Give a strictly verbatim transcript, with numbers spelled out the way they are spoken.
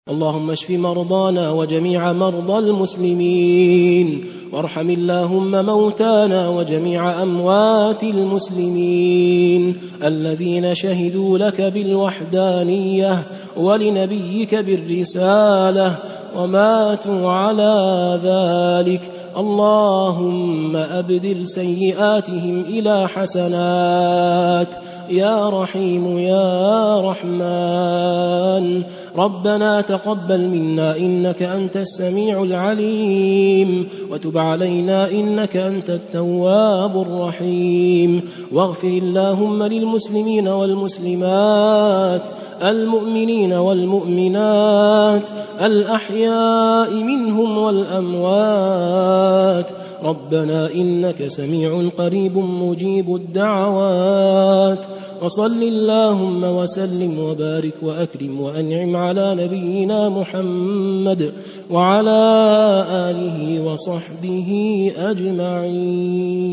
اللهم اشف مرضانا وجميع مرضى المسلمين، وارحم اللهم موتانا وجميع أموات المسلمين الذين شهدوا لك بالوحدانية ولنبيك بالرسالة وماتوا على ذلك. اللهم أبدل سيئاتهم إلى حسنات يا رحيم يا رحمن. ربنا تقبل منا إنك أنت السميع العليم، وتب علينا إنك أنت التواب الرحيم. واغفر اللهم للمسلمين والمسلمات المؤمنين والمؤمنات الأحياء منهم والأموات. ربنا إنك سميع قريب مجيب الدعوات. وصل اللهم وسلم وبارك وأكرم وأنعم على نبينا محمد وعلى آله وصحبه أجمعين.